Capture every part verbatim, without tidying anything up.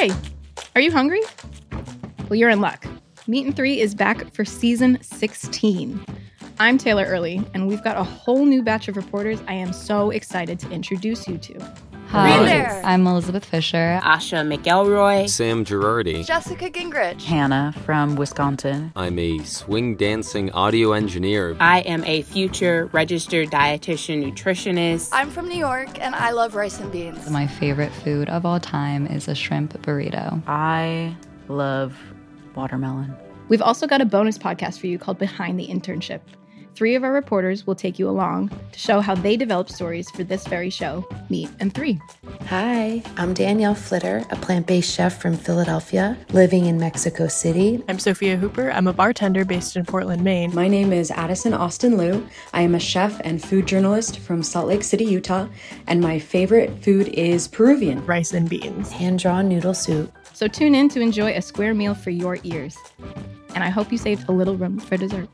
Hey, are you hungry? Well, you're in luck. Meat and Three is back for season sixteen. I'm Taylor Early, and we've got a whole new batch of reporters I am so excited to introduce you to. Hi, there. I'm Elizabeth Fisher. Asha McElroy. Sam Girardi. Jessica Gingrich. Hannah from Wisconsin. I'm a swing dancing audio engineer. I am a future registered dietitian nutritionist. I'm from New York, and I love rice and beans. My favorite food of all time is a shrimp burrito. I love watermelon. We've also got a bonus podcast for you called Behind the Internship. Three of our reporters will take you along to show how they developed stories for this very show, Meat and Three. Hi, I'm Danielle Flitter, a plant-based chef from Philadelphia, living in Mexico City. I'm Sophia Hooper. I'm a bartender based in Portland, Maine. My name is Addison Austin Liu. I am a chef and food journalist from Salt Lake City, Utah, and my favorite food is Peruvian. Rice and beans. Hand-drawn noodle soup. So tune in to enjoy a square meal for your ears. And I hope you saved a little room for dessert.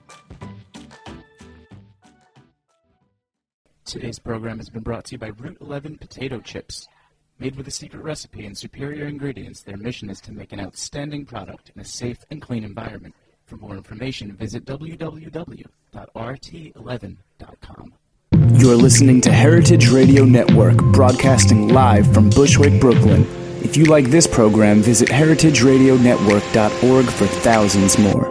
Today's program has been brought to you by Route eleven Potato Chips. Made with a secret recipe and superior ingredients, their mission is to make an outstanding product in a safe and clean environment. For more information, visit w w w dot r t eleven dot com. You're listening to Heritage Radio Network, broadcasting live from Bushwick, Brooklyn. If you like this program, visit heritage radio network dot org for thousands more.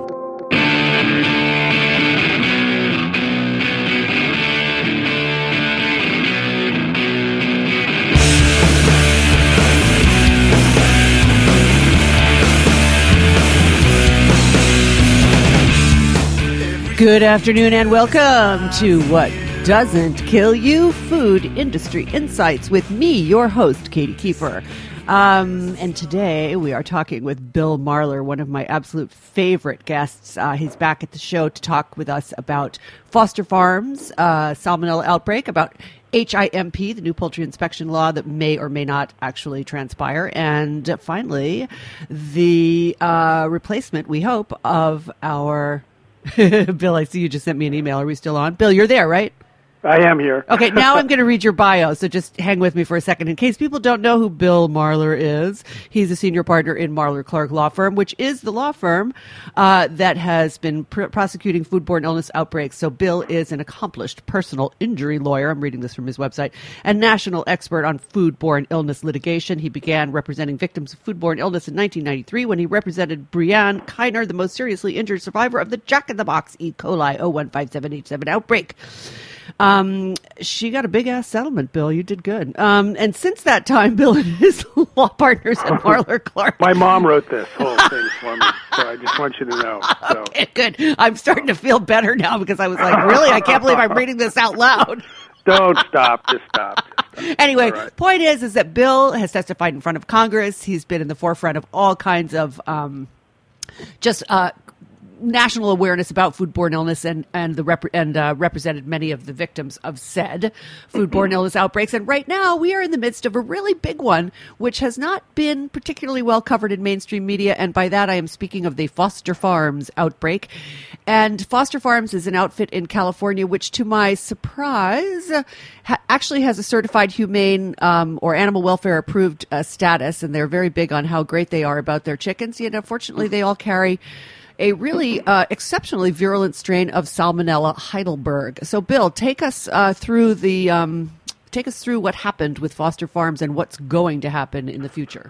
Good afternoon and welcome to What Doesn't Kill You, Food Industry Insights with me, your host, Katie Kiefer. Um, and today we are talking with Bill Marler, one of my absolute favorite guests. Uh, he's back at the show to talk with us about Foster Farms, uh, salmonella outbreak, about H I M P, the new poultry inspection law that may or may not actually transpire, and uh, finally, the uh, replacement, we hope, of our... Bill, I see you just sent me an email. Are we still on? Bill, you're there, right? I am here. Okay, now I'm going to read your bio, so just hang with me for a second. In case people don't know who Bill Marler is, he's a senior partner in Marler Clark Law Firm, which is the law firm uh, that has been pr- prosecuting foodborne illness outbreaks. So Bill is an accomplished personal injury lawyer, I'm reading this from his website, and national expert on foodborne illness litigation. He began representing victims of foodborne illness in nineteen ninety-three when he represented Brianne Kiner, the most seriously injured survivor of the Jack-in-the-Box E. coli zero one five seven H seven outbreak. Um, she got a big-ass settlement, Bill. You did good. Um, and since that time, Bill and his law partners at Marler Clark. My mom wrote this whole thing for me, so I just want you to know. So. Okay, good. I'm starting to feel better now because I was like, really? I can't believe I'm reading this out loud. Don't stop. Just stop. Just stop. Anyway, right. Point is, is that Bill has testified in front of Congress. He's been in the forefront of all kinds of um, just uh national awareness about foodborne illness and and the rep- and uh, represented many of the victims of said foodborne illness outbreaks. And right now we are in the midst of a really big one, which has not been particularly well covered in mainstream media. And by that, I am speaking of the Foster Farms outbreak. And Foster Farms is an outfit in California, which to my surprise ha- actually has a certified humane um, or animal welfare approved uh, status. And they're very big on how great they are about their chickens. Yet unfortunately, they all carry a really uh, exceptionally virulent strain of Salmonella Heidelberg. So, Bill, take us uh, through the um, take us through what happened with Foster Farms and what's going to happen in the future.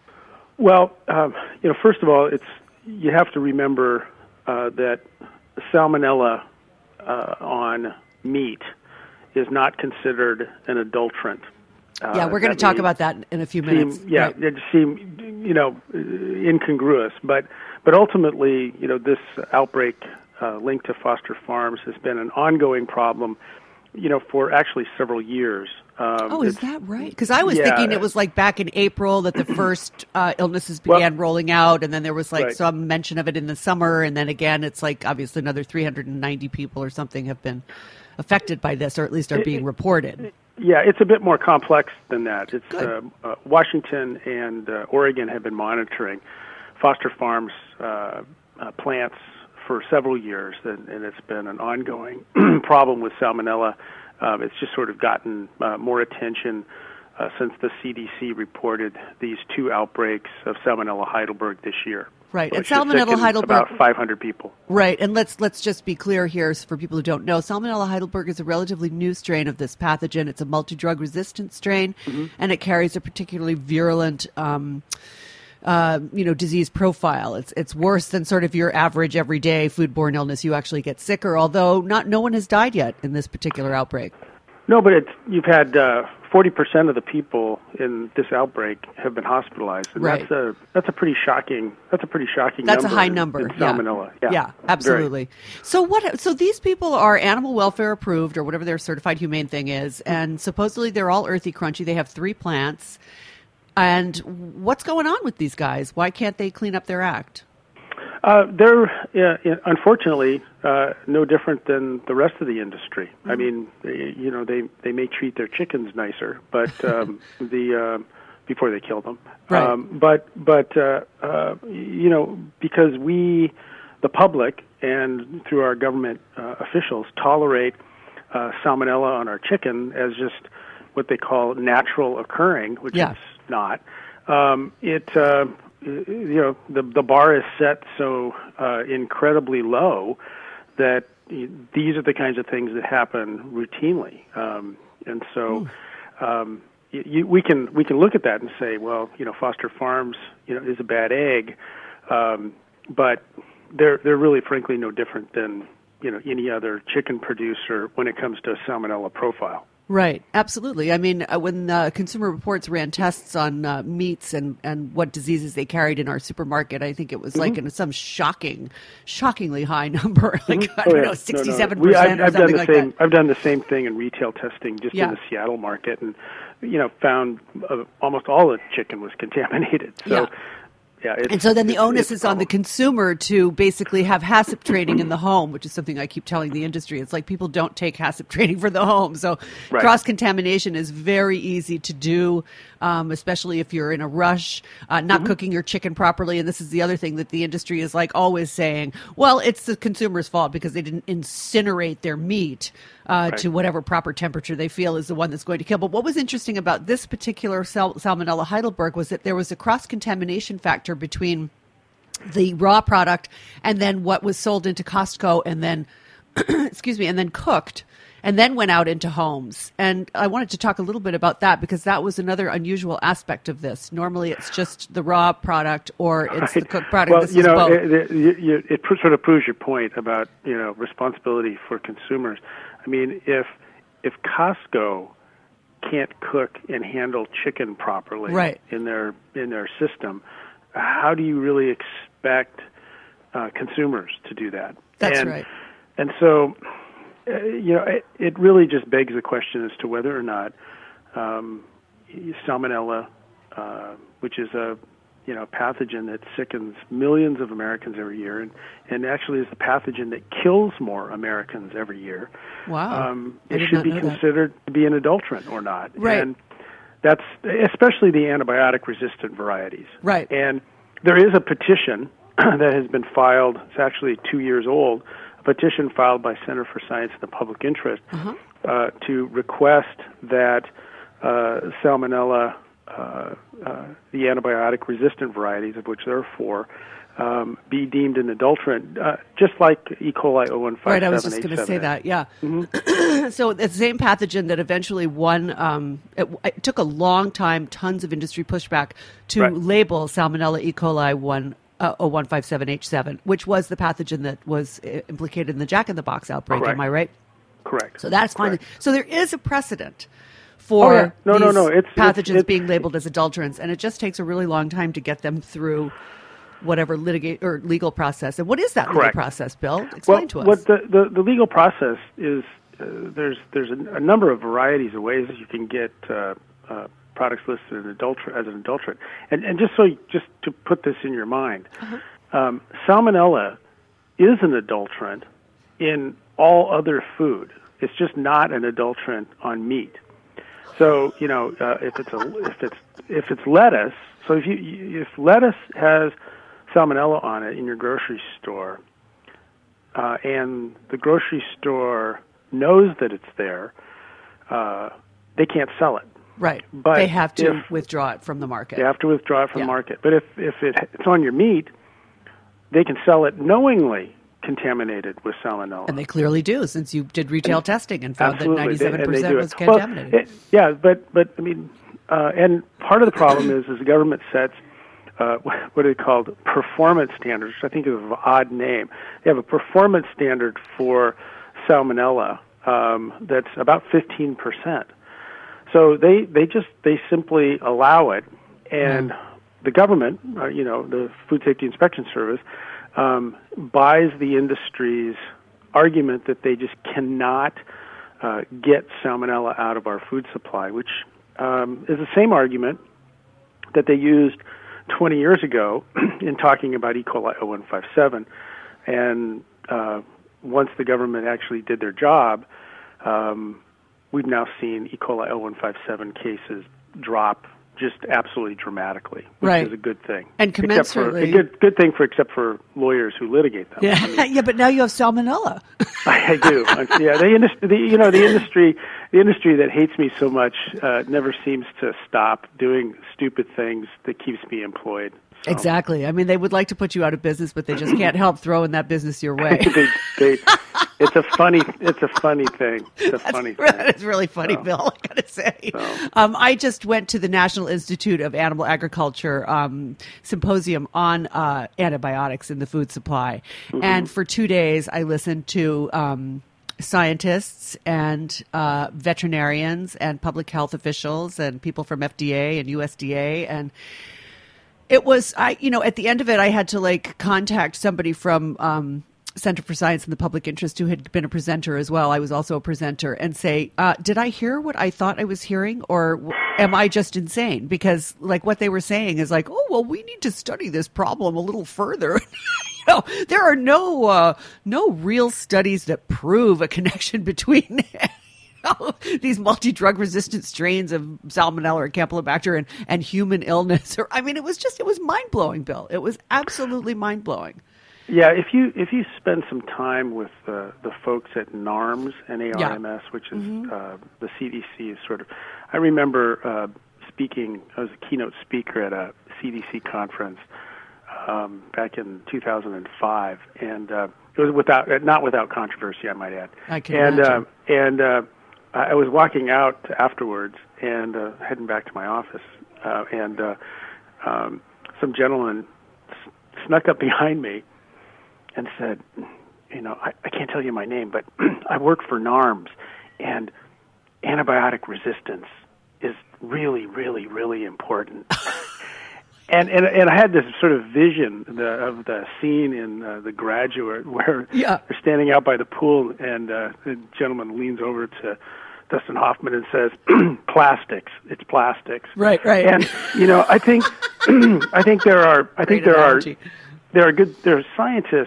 Well, um, you know, first of all, it's you have to remember uh, that Salmonella uh, on meat is not considered an adulterant. Uh, yeah, we're going to talk about that in a few minutes. Seem, yeah, right. It seemed, you know, incongruous, but but ultimately, you know, this outbreak uh, linked to Foster Farms has been an ongoing problem, you know, for actually several years. Um, oh, is that right? Because I was yeah, thinking it was like back in April that the first uh, illnesses began well, rolling out, and then there was like right. some mention of it in the summer, and then again, it's like obviously another three hundred ninety people or something have been affected by this, or at least are being it, reported. It, yeah, it's a bit more complex than that. It's uh, uh, Washington and uh, Oregon have been monitoring Foster Farms uh, uh, plants for several years, and, and it's been an ongoing problem with Salmonella. Um, it's just sort of gotten uh, more attention uh, since the C D C reported these two outbreaks of Salmonella Heidelberg this year. Right, and which has Salmonella sickened Heidelberg, about five hundred people. Right, and let's let's just be clear here for people who don't know. Salmonella Heidelberg is a relatively new strain of this pathogen. It's a multi-drug resistant strain, mm-hmm. and it carries a particularly virulent, um, uh, you know, disease profile. It's it's worse than sort of your average everyday foodborne illness. You actually get sicker, although not no one has died yet in this particular outbreak. No, but it's you've had uh, forty percent of the people in this outbreak have been hospitalized, and right. that's a that's a pretty shocking that's a pretty shocking that's number a high in, number in salmonella. Yeah, yeah, yeah absolutely. Very. So what? So these people are animal welfare approved or whatever their certified humane thing is, and supposedly they're all earthy crunchy. They have three plants, and what's going on with these guys? Why can't they clean up their act? Uh, they're uh, unfortunately uh, no different than the rest of the industry. Mm-hmm. I mean, they, you know, they, they may treat their chickens nicer, but um, the uh, before they kill them. Right. Um, but but uh, uh, you know, because we, the public, and through our government uh, officials, tolerate uh, salmonella on our chicken as just what they call natural occurring, which yeah. it's not. Um, it uh, you know, the the bar is set so uh, incredibly low that these are the kinds of things that happen routinely, um, and so um, you, we can we can look at that and say, well, you know, Foster Farms, you know, is a bad egg, um, but they're they're really, frankly, no different than you know any other chicken producer when it comes to a salmonella profile. Right, absolutely. I mean, uh, when uh, Consumer Reports ran tests on uh, meats and, and what diseases they carried in our supermarket, I think it was mm-hmm. like in some shocking, shockingly high number, like mm-hmm. I don't oh, yeah. know, sixty-seven no, no. percent We, I've, or I've something done the like same, that. I've done the same thing in retail testing just yeah. in the Seattle market, and you know, found uh, almost all the chicken was contaminated. So. Yeah. Yeah, it's, and so then the it's, onus it's is on the consumer to basically have HACCP training in the home, which is something I keep telling the industry. It's like people don't take HACCP training for the home. So right. cross-contamination is very easy to do, um, especially if you're in a rush, uh, not mm-hmm. cooking your chicken properly. And this is the other thing that the industry is like always saying, well, it's the consumer's fault because they didn't incinerate their meat uh, right. to whatever proper temperature they feel is the one that's going to kill. But what was interesting about this particular sal- Salmonella Heidelberg was that there was a cross-contamination factor between the raw product and then what was sold into Costco and then, excuse me, and then cooked and then went out into homes. And I wanted to talk a little bit about that because that was another unusual aspect of this. Normally it's just the raw product or it's right. the cooked product. Well, this you is know, both. It, it, it sort of proves your point about, you know, responsibility for consumers. I mean, if if Costco can't cook and handle chicken properly right. in their in their system, how do you really expect uh, consumers to do that? That's and, right. And so, uh, you know, it, it really just begs the question as to whether or not um, salmonella, uh, which is a you know pathogen that sickens millions of Americans every year, and, and actually is the pathogen that kills more Americans every year. Wow. Um, I it did should not be know considered that. to be an adulterant or not. Right. And that's especially the antibiotic-resistant varieties. Right. And there is a petition that has been filed. It's actually two years old. A petition filed by Center for Science and the Public Interest uh-huh. uh, to request that uh, salmonella, uh, uh, the antibiotic-resistant varieties, of which there are four, um, be deemed an adulterant, uh, just like E. coli oh one five seven H seven. Right, I was just going to say that, yeah. Mm-hmm. So it's the same pathogen that eventually won, um, it, it took a long time, tons of industry pushback to right. label Salmonella E. coli one, uh, oh one five seven H seven, which was the pathogen that was implicated in the Jack in the Box outbreak, Correct. am I right? Correct. So that's fine. Correct. So there is a precedent for oh, yeah. no, these no, no. It's, pathogens it's, it's, being labeled as adulterants, and it just takes a really long time to get them through whatever litigate or legal process. And what is that Correct. legal process, Bill? Explain well, to us. What the, the, the legal process is, uh, there's there's a, a number of varieties of ways that you can get uh, uh, products listed as, adulter- as an adulterant. And, and just so you, just to put this in your mind, uh-huh. um, salmonella is an adulterant in all other food. It's just not an adulterant on meat. So you know, uh, if it's a if it's if it's lettuce, so if you if lettuce has salmonella on it in your grocery store, uh, and the grocery store knows that it's there, uh, they can't sell it. Right. But they have to if, withdraw it from the market. They have to withdraw it from yeah. the market. But if, if it, it's on your meat, they can sell it knowingly contaminated with salmonella. And they clearly do, since you did retail and, testing and found absolutely. that ninety-seven percent they, was well, contaminated. It, yeah, but, but I mean, uh, and part of the problem is, is the government sets uh, what are called performance standards, which I think is an odd name. They have a performance standard for salmonella um, that's about fifteen percent. So they, they just, they simply allow it, and mm. the government, uh, you know, the Food Safety Inspection Service, um, buys the industry's argument that they just cannot uh, get salmonella out of our food supply, which um, is the same argument that they used twenty years ago in talking about E. coli oh one five seven. And uh, once the government actually did their job, um, we've now seen E. coli oh one five seven cases drop just absolutely dramatically, which right. is a good thing. And commensurately, except for, a good good thing for except for lawyers who litigate them. Yeah, I mean, yeah, but now you have salmonella. I, I do. Yeah, the industry, the, you know, the industry, the industry that hates me so much uh, never seems to stop doing stupid things that keeps me employed. So. Exactly. I mean, they would like to put you out of business, but they just can't help throwing that business your way. they, they, it's a funny, it's a funny thing. It's a That's, funny thing. It's really funny, so, Bill, I gotta say. So. Um, I just went to the National Institute of Animal Agriculture um, symposium on uh, antibiotics in the food supply. Mm-hmm. And for two days, I listened to um, scientists and uh, veterinarians and public health officials and people from F D A and U S D A, and it was, I, you know, at the end of it, I had to like contact somebody from um, Center for Science and the Public Interest who had been a presenter as well. I was also a presenter, and say, uh, did I hear what I thought I was hearing, or am I just insane? Because like what they were saying is like, oh, well, we need to study this problem a little further. You know, there are no uh, no real studies that prove a connection between these multi-drug resistant strains of Salmonella or Campylobacter and, and human illness. Or, I mean, it was just, it was mind-blowing, Bill. It was absolutely mind-blowing. Yeah, if you if you spend some time with uh, the folks at NARMS, N A R M S, yeah. which is mm-hmm. uh, the C D C is sort of, I remember uh, speaking, I was a keynote speaker at a C D C conference um, back in two thousand five, and uh, it was without, not without controversy, I might add. I can and, imagine. Uh, and, uh, I was walking out afterwards and uh, heading back to my office, uh, and uh, um, some gentleman s- snuck up behind me and said, you know, I, I can't tell you my name, but I work for NARMS, and antibiotic resistance is really, really, really important. And, and and I had this sort of vision the, of the scene in uh, The Graduate where yeah. they're standing out by the pool, and uh, the gentleman leans over to Dustin Hoffman and says, "Plastics, it's plastics." Right, right. And you know, I think I think there are I think Great there analogy. are there are good there are scientists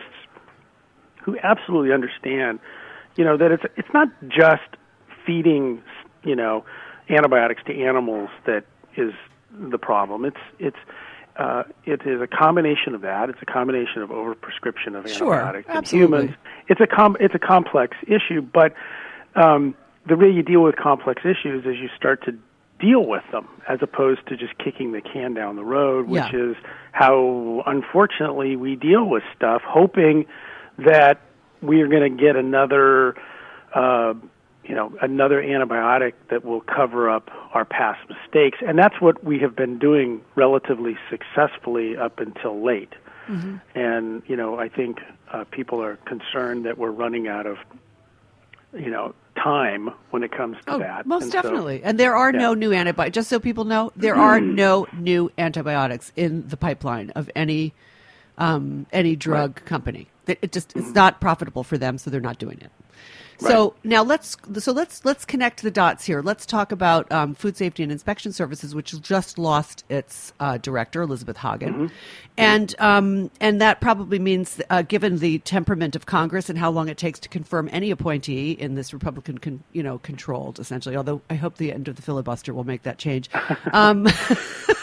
who absolutely understand, you know, that it's it's not just feeding, you know, antibiotics to animals that is the problem. It's it's uh, it is a combination of that. It's a combination of overprescription of sure, antibiotics in absolutely. humans. It's a com- it's a complex issue, but um, the way you deal with complex issues is you start to deal with them as opposed to just kicking the can down the road, which yeah. is how unfortunately we deal with stuff, hoping that we are going to get another. Uh, you know, another antibiotic that will cover up our past mistakes. And that's what we have been doing relatively successfully up until late. Mm-hmm. And, you know, I think uh, people are concerned that we're running out of, you know, time when it comes to oh, that. Most and definitely. So, and there are yeah. no new antibiotics. Just so people know, there are no new antibiotics in the pipeline of any um, any drug right. company. It, it just it's mm-hmm. not profitable for them, so they're not doing it. So right. now let's so let's let's connect the dots here. Let's talk about um, Food Safety and Inspection Services, which just lost its uh, director, Elizabeth Hagen, mm-hmm. and um, and that probably means, uh, given the temperament of Congress and how long it takes to confirm any appointee in this Republican, con- you know, controlled essentially. Although I hope the end of the filibuster will make that change. Um,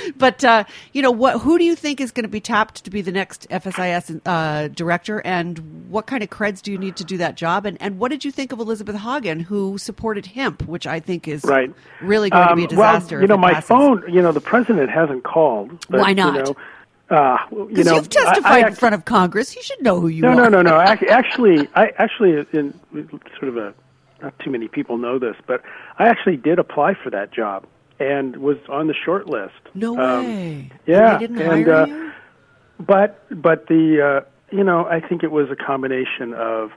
but uh, you know, what? Who do you think is going to be tapped to be the next F S I S uh, director, and what kind of creds do you need to do that job? And and what did you think of Elizabeth Hagen, who supported hemp, which I think is right. really going um, to be a disaster? Well, you know, if it my passes. phone. You know, the president hasn't called. But, Why not? You know, uh, you know, you've testified I, I, in front of Congress. You should know who you no, are. No, no, no, no. Actually, I actually, in sort of a, not too many people know this, but I actually did apply for that job and was on the short list. No um, way. Yeah, and they didn't and, hire uh, you? But but the uh, you know, I think it was a combination of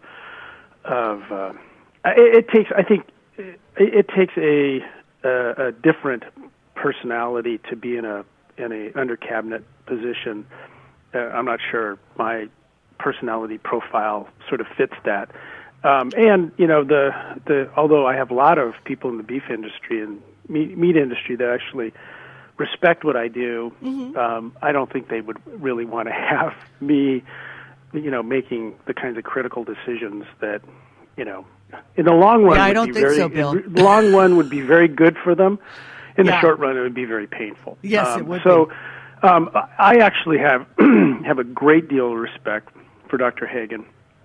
of uh, it, it takes I think it, it takes a, a a different personality to be in a in a under cabinet position. Uh, I'm not sure my personality profile sort of fits that. Um, and you know, the the although I have a lot of people in the beef industry and meat, meat industry that actually respect what I do, mm-hmm. um, I don't think they would really want to have me, you know, making the kinds of critical decisions that, you know, in the long run. Yeah, I would don't be think very, so, Bill. In the long run would be very good for them. In Yeah. the short run, it would be very painful. Yes, um, it would so, be. Um, I actually have have a great deal of respect for Doctor Hagen,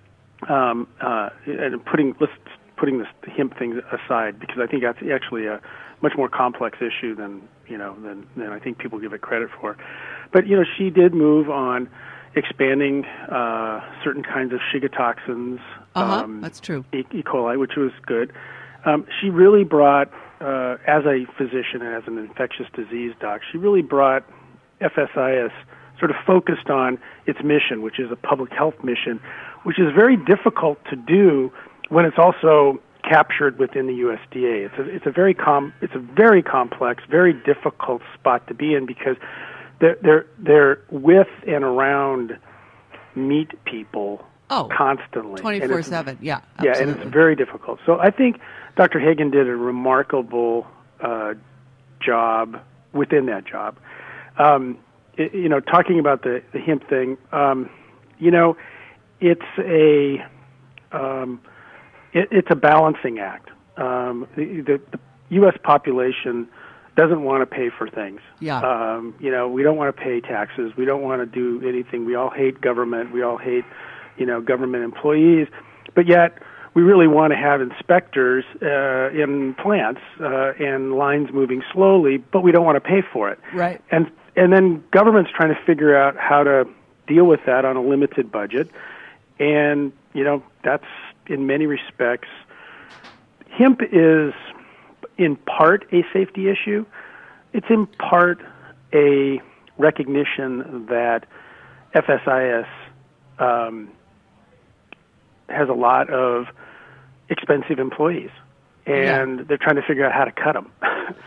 um, uh, and putting let's putting this the hemp thing aside, because I think that's actually a much more complex issue than you know than than I think people give it credit for. But you know, she did move on expanding uh, certain kinds of Shiga toxins. Uh-huh, um, that's true. E. E. coli, which was good. Um, she really brought, uh, as a physician and as an infectious disease doc, she really brought F S I S sort of focused on its mission, which is a public health mission, which is very difficult to do when it's also captured within the U S D A. It's a, it's a very com, it's a very complex, very difficult spot to be in, because they're they're, they're with and around meat people oh, constantly, twenty-four seven. Yeah, yeah, absolutely. and it's very difficult. So I think Doctor Hagen did a remarkable uh, job within that job. Um, it, you know, talking about the, the hemp thing, um, you know, it's a um, it, it's a balancing act. Um, the, the, the U S population doesn't want to pay for things. Yeah. Um, you know, we don't want to pay taxes. We don't want to do anything. We all hate government. We all hate, you know, government employees. But yet, we really want to have inspectors uh, in plants uh, and lines moving slowly, but we don't want to pay for it. Right. And and then government's trying to figure out how to deal with that on a limited budget. And, you know, that's in many respects, hemp is in part a safety issue. It's in part a recognition that F S I S um, has a lot of expensive employees, and yeah. they're trying to figure out how to cut them.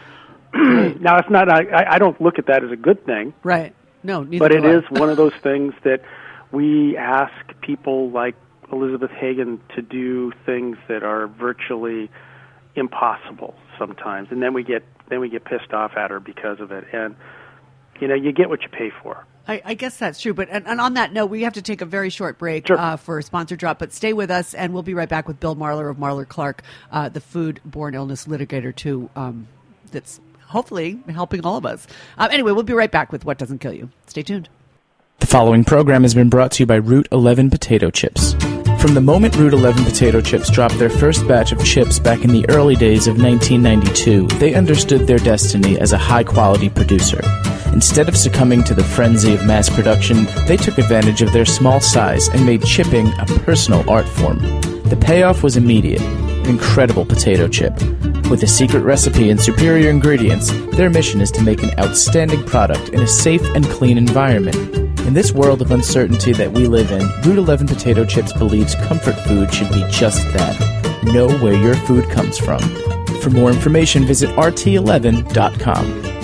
Now, it's not. I, I don't look at that as a good thing, right? No, neither but do it I. is one of those things that we ask people like Elizabeth Hagen to do things that are virtually impossible sometimes, and then we get then we get pissed off at her because of it. And you know, you get what you pay for. I, I guess that's true. But and, and on that note, we have to take a very short break sure. uh, for a sponsor drop. But stay with us, and we'll be right back with Bill Marler of Marler Clark, uh, the food-borne illness litigator, too. Um, that's hopefully helping all of us. Um, anyway, we'll be right back with What Doesn't Kill You. Stay tuned. The following program has been brought to you by Route eleven Potato Chips. From the moment Route eleven Potato Chips dropped their first batch of chips back in the early days of nineteen ninety-two, they understood their destiny as a high-quality producer. Instead of succumbing to the frenzy of mass production, they took advantage of their small size and made chipping a personal art form. The payoff was immediate. An incredible potato chip. With a secret recipe and superior ingredients, their mission is to make an outstanding product in a safe and clean environment. In this world of uncertainty that we live in, Route eleven Potato Chips believes comfort food should be just that. Know where your food comes from. For more information, visit R T eleven dot com.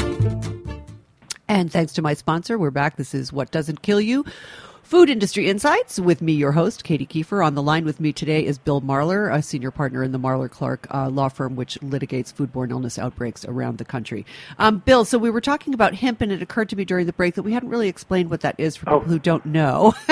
And thanks to my sponsor, we're back. This is What Doesn't Kill You, Food Industry Insights, with me, your host, Katie Kiefer. On the line with me today is Bill Marler, a senior partner in the Marler Clark uh, law firm, which litigates foodborne illness outbreaks around the country. Um, Bill, so we were talking about hemp, and it occurred to me during the break that we hadn't really explained what that is for oh. people who don't know.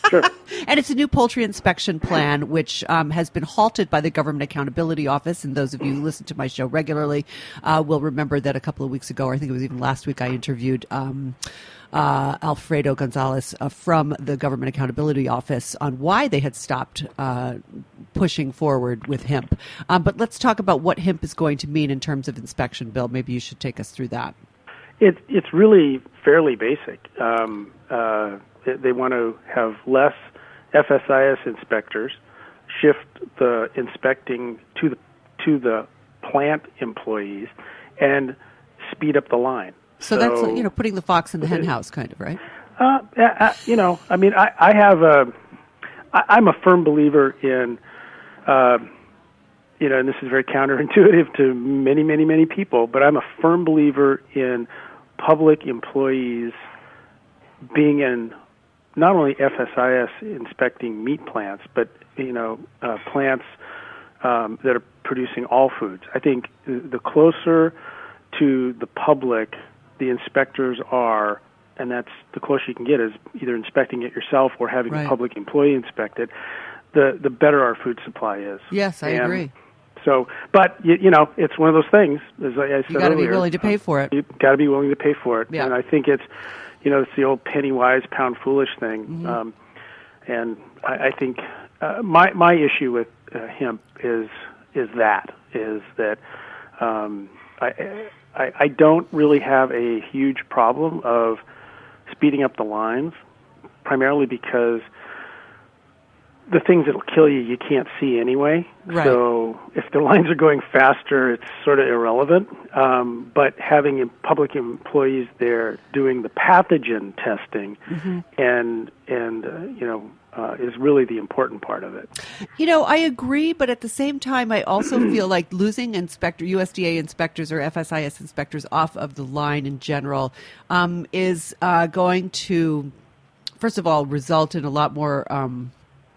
Sure. And it's a new poultry inspection plan, which um, has been halted by the Government Accountability Office. And those of you who listen to my show regularly uh, will remember that a couple of weeks ago, or I think it was even last week, I interviewed um, uh, Alfredo Gonzalez uh, from the Government Accountability Office on why they had stopped uh, pushing forward with hemp. Um, but let's talk about what hemp is going to mean in terms of inspection, Bill. Maybe you should take us through that. It, it's really fairly basic. Um, uh, they want to have less F S I S inspectors, shift the inspecting to the to the plant employees, and speed up the line. So, so that's, you know, putting the fox in the hen house, kind of, right? Uh, uh, you know, I mean, I, I have a, I, I'm a firm believer in, uh, you know, and this is very counterintuitive to many, many, many people, but I'm a firm believer in public employees being in not only F S I S inspecting meat plants, but, you know, uh, plants um, that are producing all foods. I think the closer to the public the inspectors are, and that's the closer you can get, is either inspecting it yourself or having right. a public employee inspect it, the, the better our food supply is. Yes, I and agree. So, but, you, you know, it's one of those things, as I said earlier. You got to be willing to pay for it. You've got to be willing to pay for it. Yeah. And I think it's, you know, it's the old penny wise, pound foolish thing. Mm-hmm. Um, and I, I think uh, my my issue with uh, hemp is is that, is that um, I, I I don't really have a huge problem of speeding up the lines, primarily because the things that'll kill you, you can't see anyway. Right. So if the lines are going faster, it's sort of irrelevant. Um, but having public employees there doing the pathogen testing mm-hmm. and and uh, you know uh, is really the important part of it. You know, I agree, but at the same time, I also feel like losing inspector U S D A inspectors or F S I S inspectors off of the line in general um, is uh, going to, first of all, result in a lot more. Um,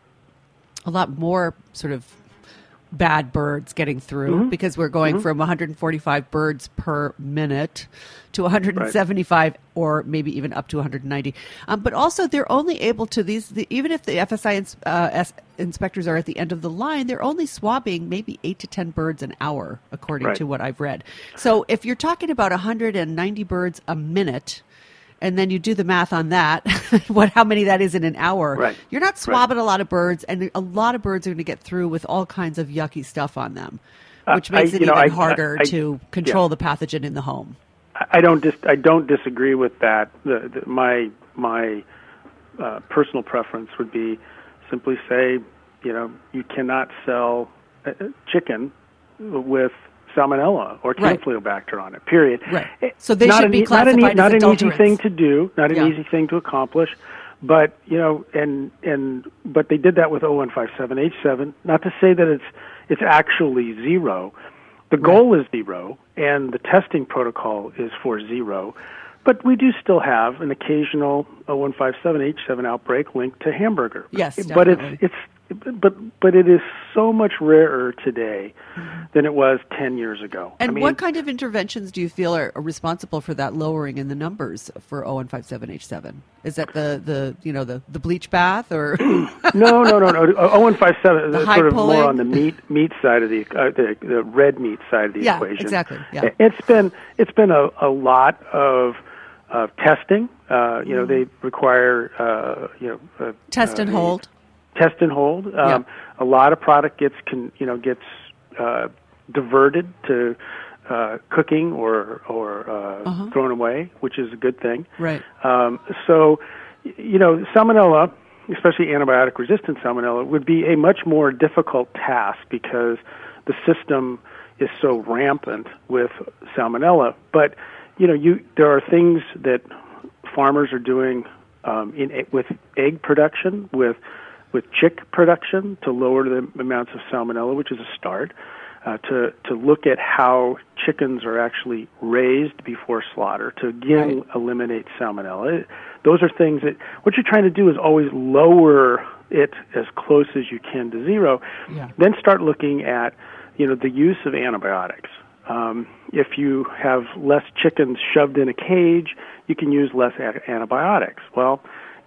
a lot more sort of bad birds getting through mm-hmm. because we're going mm-hmm. from one hundred forty-five birds per minute to one hundred seventy-five right. or maybe even up to one hundred ninety. Um, but also they're only able to, these, the, even if the F S I ins, uh, S, inspectors are at the end of the line, they're only swabbing maybe eight to ten birds an hour, according right. to what I've read. So if you're talking about one hundred ninety birds a minute, and then you do the math on that, what how many that is in an hour. Right. You're not swabbing right. a lot of birds, and a lot of birds are going to get through with all kinds of yucky stuff on them, which uh, makes I, it even know, I, harder I, I, to control yeah. the pathogen in the home. I don't dis- I don't disagree with that. The, the, my my uh, personal preference would be simply say, you know, you cannot sell uh, chicken with Salmonella or Campylobacter on it, period. Right. So they not should an, be classified not an, not as an easy thing to do, not an yeah. easy thing to accomplish, but you know, and and but they did that with O one five seven H seven. Not to say that it's it's actually zero. The right. goal is zero, and the testing protocol is for zero. But we do still have an occasional O one five seven H seven outbreak linked to hamburger. Yes, but definitely. it's it's but but it is so much rarer today mm-hmm. than it was ten years ago. And I mean, what kind of interventions do you feel are, are responsible for that lowering in the numbers for O one five seven H seven? Is that the, the you know the, the bleach bath or no no no no O one five seven is sort of pulling? more on the meat meat side of the uh, the, the red meat side of the yeah, equation. Exactly. Yeah. It's been it's been a, a lot of of testing. Uh, you know, they require uh, you know uh, test and uh, hold. Test and hold. Um, yeah. A lot of product gets con, you know gets uh, diverted to uh, cooking or or uh, uh-huh. thrown away, which is a good thing. Right. Um, so, you know, Salmonella, especially antibiotic-resistant Salmonella, would be a much more difficult task because the system is so rampant with Salmonella. But you know, you there are things that farmers are doing um, in with egg production, with with chick production to lower the amounts of Salmonella, which is a start, uh, to, to look at how chickens are actually raised before slaughter to again right. eliminate Salmonella. It, those are things that what you're trying to do is always lower it as close as you can to zero. Yeah. Then start looking at, you know, the use of antibiotics. Um, if you have less chickens shoved in a cage, you can use less a- antibiotics. Well,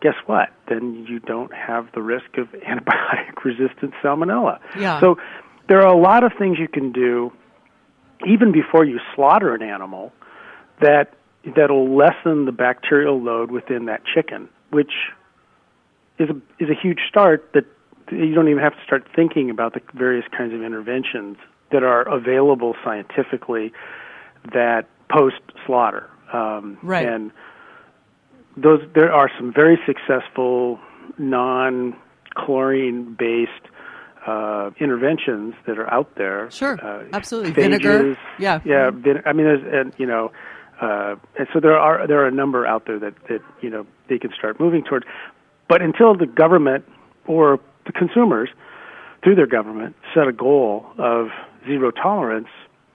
guess what? Then you don't have the risk of antibiotic-resistant salmonella. Yeah. So there are a lot of things you can do, even before you slaughter an animal, that that'll lessen the bacterial load within that chicken, which is a, is a huge start that you don't even have to start thinking about the various kinds of interventions that are available scientifically that post-slaughter. Um, right. And those there are some very successful non-chlorine-based uh, interventions that are out there. Sure, uh, absolutely. phages, Vinegar. Yeah. Yeah. Vin- I mean, there's, and, you know, uh, and so there are there are a number out there that, that you know they can start moving towards. But until the government or the consumers, through their government, set a goal of zero tolerance,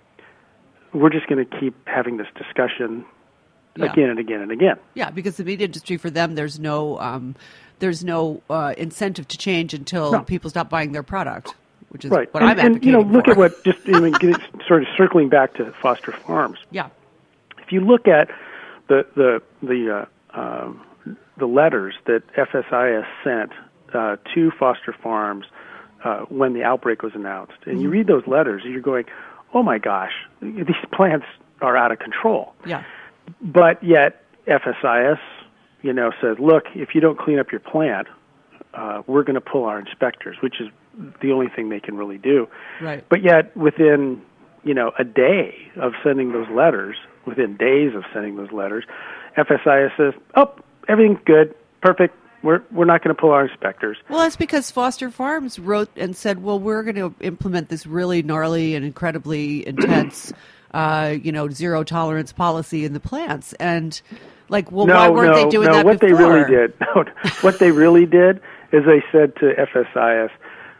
we're just going to keep having this discussion Yeah. again and again and again. Yeah, because the meat industry, for them, there's no um, there's no uh, incentive to change until No. people stop buying their product, which is Right. what and, I'm and, advocating you know, look for. at what, just I mean, get, sort of circling back to Foster Farms. Yeah. If you look at the the the uh, um, the letters that F S I S sent uh, to Foster Farms uh, when the outbreak was announced, and mm-hmm. you read those letters, and you're going, "Oh my gosh, these plants are out of control." Yeah. But yet F S I S, you know, says, "Look, if you don't clean up your plant, uh, we're going to pull our inspectors," which is the only thing they can really do. Right. But yet, within you know a day of sending those letters, within days of sending those letters, F S I S says, "Oh, everything's good, perfect. We're we're not going to pull our inspectors." Well, that's because Foster Farms wrote and said, "Well, we're going to implement this really gnarly and incredibly intense, uh, you know, zero tolerance policy in the plants." And like, well, no, why weren't no, they doing no, that what before? they really did, no, what they really did is they said to F S I S,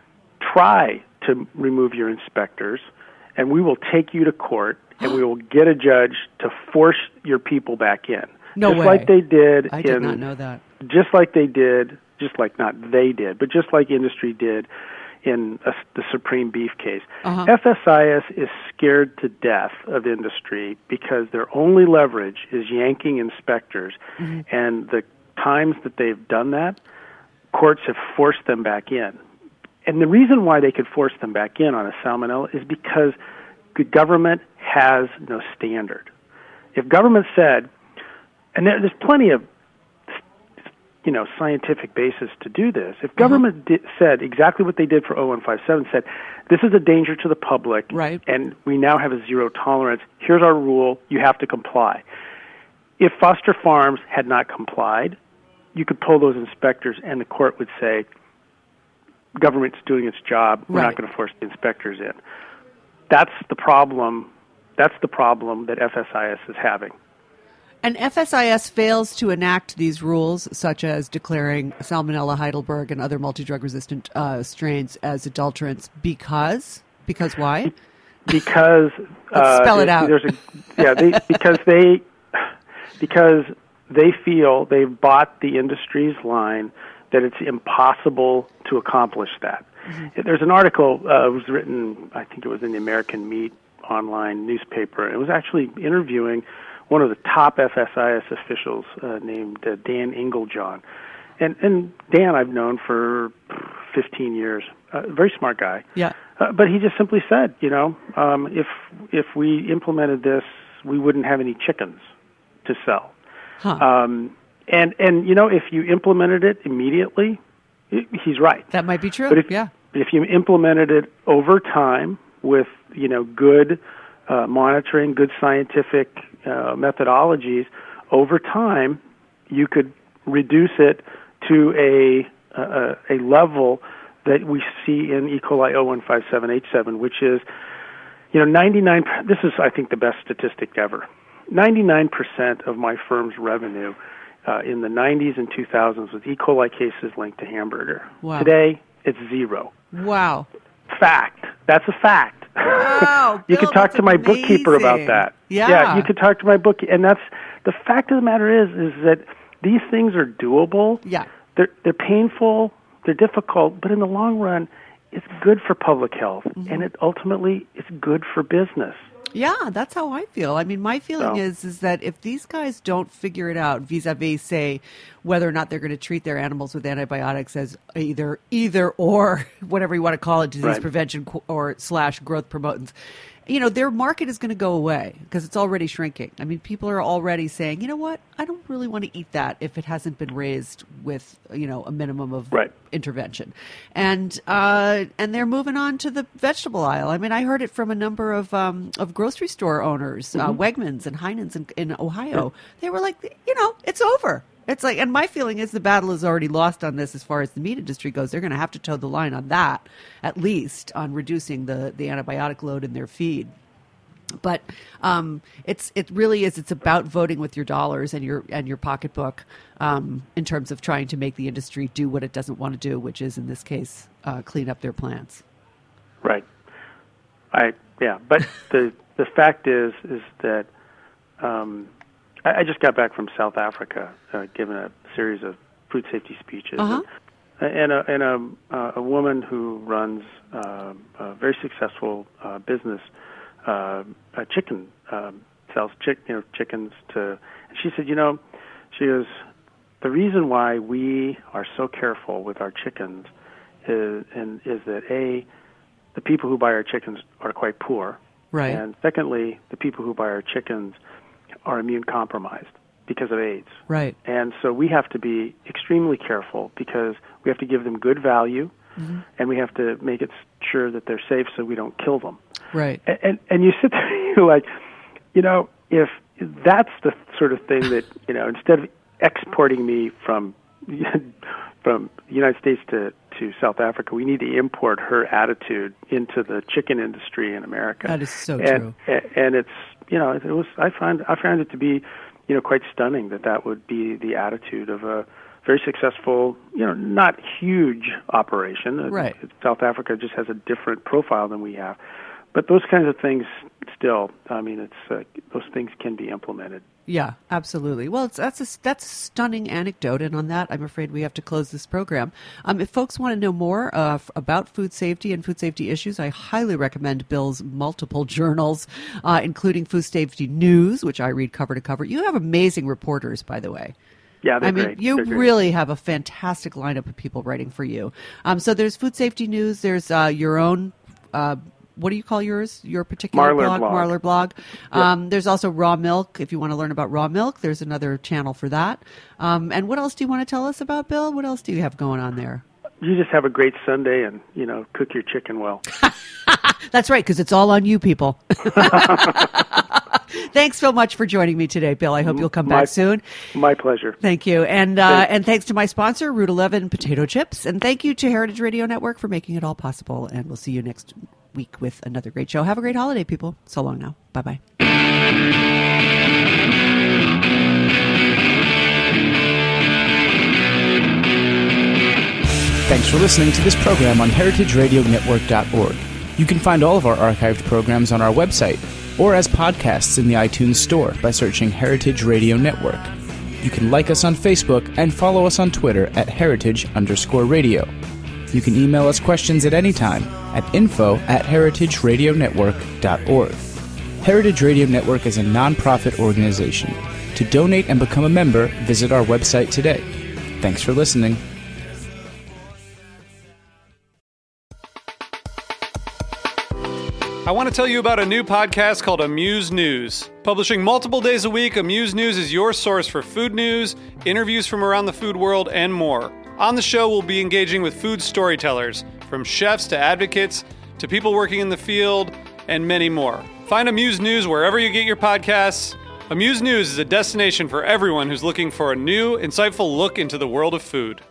"Try to remove your inspectors, and we will take you to court, and we will get a judge to force your people back in." No just way. like they did. I did in, not know that. Just like they did, just like not they did, but just like industry did in a, the Supreme Beef case. Uh-huh. F S I S is scared to death of industry because their only leverage is yanking inspectors, mm-hmm. and the times that they've done that, courts have forced them back in. And the reason why they could force them back in on a salmonella is because the government has no standard. If government said, and there, there's plenty of, you know, scientific basis to do this. If government uh-huh. did, said exactly what they did for oh one five seven, said, this is a danger to the public, right. and we now have a zero tolerance, here's our rule, you have to comply. If Foster Farms had not complied, you could pull those inspectors, and the court would say, government's doing its job, we're right. not going to force the inspectors in. That's the problem. That's the problem that F S I S is having. And F S I S fails to enact these rules, such as declaring Salmonella, Heidelberg, and other multi-drug resistant uh, strains as adulterants, because because why? Because uh, spell it out. There's a, yeah, they, because they because they feel they've bought the industry's line that it's impossible to accomplish that. Mm-hmm. There's an article uh, was written, I think it was in the American Meat online newspaper. It was actually interviewing one of the top F S I S officials uh, named uh, Dan Inglejohn. And, and Dan I've known for fifteen years, a uh, very smart guy. Yeah. Uh, but he just simply said, you know, um, if if we implemented this, we wouldn't have any chickens to sell. Huh. Um, and, and, you know, if you implemented it immediately, it, he's right. That might be true, but if, yeah. If you implemented it over time with, you know, good uh, monitoring, good scientific uh, methodologies, over time, you could reduce it to a, a, a level that we see in E. coli oh one five seven H seven, which is, you know, ninety-nine, this is, I think, the best statistic ever. ninety-nine percent of my firm's revenue uh, in the nineties and two thousands was E. coli cases linked to hamburger. Wow. Today, it's zero. Wow. Fact. That's a fact. Wow. You Bill, could talk to my amazing. bookkeeper about that. Yeah. Yeah, you could talk to my book, and that's the fact of the matter is, is that these things are doable. Yeah. They're they're painful, they're difficult, but in the long run, it's good for public health, mm-hmm. and it ultimately it's good for business. Yeah, that's how I feel. I mean, my feeling So- is is that if these guys don't figure it out vis-a-vis, say, whether or not they're going to treat their animals with antibiotics as either either or whatever you want to call it, disease Right. prevention qu- or slash growth promotants, you know, their market is going to go away because it's already shrinking. I mean, people are already saying, you know what, I don't really want to eat that if it hasn't been raised with, you know, a minimum of Right. intervention. And uh, and they're moving on to the vegetable aisle. I mean, I heard it from a number of um, of grocery store owners, uh, Wegmans and Heinen's in, in Ohio. They were like, you know, it's over. It's like, and my feeling is the battle is already lost on this as far as the meat industry goes. They're going to have to toe the line on that, at least on reducing the, the antibiotic load in their feed. But um, it's it really is. It's about voting with your dollars and your and your pocketbook um, in terms of trying to make the industry do what it doesn't want to do, which is in this case uh, clean up their plants. Right. I yeah, but the the fact is is that um, I, I just got back from South Africa, uh, giving a series of food safety speeches, Uh-huh. and, and a and a, uh, a woman who runs uh, a very successful uh, business, uh, a chicken um, sells chick you know chickens to. And she said, you know, she goes, the reason why we are so careful with our chickens is and is that a the people who buy our chickens are quite poor. Right. And secondly, the people who buy our chickens are immune compromised because of AIDS. Right. And so we have to be extremely careful because we have to give them good value, mm-hmm. and we have to make it sure that they're safe so we don't kill them. Right. And and, and you sit there, you're like, you know, if that's the sort of thing that, you know, instead of exporting me from from the United States to, to South Africa, we need to import her attitude into the chicken industry in America. That is so and, true. And it's, you know, it was. I find I found it to be, you know, quite stunning that that would be the attitude of a very successful, you know, not huge operation. Right. South Africa just has a different profile than we have, but those kinds of things still. I mean, it's uh, those things can be implemented. Yeah, absolutely. Well, it's, that's a, that's a stunning anecdote, and on that, I'm afraid we have to close this program. Um, if folks want to know more uh, f- about food safety and food safety issues, I highly recommend Bill's multiple journals, uh, including Food Safety News, which I read cover to cover. You have amazing reporters, by the way. Yeah, they're I mean, great. you They're great. really have a fantastic lineup of people writing for you. Um, so there's Food Safety News. There's uh, your own. Uh, what do you call yours? Your particular Marlar blog, blog. Marlar blog. Yeah. Um, there's also Raw Milk. If you want to learn about raw milk, there's another channel for that. Um, and what else do you want to tell us about, Bill? What else do you have going on there? You just have a great Sunday and, you know, cook your chicken well. That's right, because it's all on you people. Thanks so much for joining me today, Bill. I hope you'll come My- back soon. My pleasure. Thank you. And uh, Thanks. and thanks to my sponsor, Route eleven Potato Chips. And thank you to Heritage Radio Network for making it all possible. And we'll see you next week with another great show. Have a great holiday, people. So long now. Bye-bye. Thanks for listening to this program on heritage radio network dot org. You can find all of our archived programs on our website or as podcasts in the iTunes Store by searching Heritage Radio Network. You can like us on Facebook and follow us on Twitter at heritage underscore radio. You can email us questions at any time at info at heritage radio network dot org. Heritage Radio Network is a nonprofit organization. To donate and become a member, visit our website today. Thanks for listening. I want to tell you about a new podcast called Amuse News. Publishing multiple days a week, Amuse News is your source for food news, interviews from around the food world, and more. On the show, we'll be engaging with food storytellers, from chefs to advocates to people working in the field, and many more. Find Amuse News wherever you get your podcasts. Amuse News is a destination for everyone who's looking for a new, insightful look into the world of food.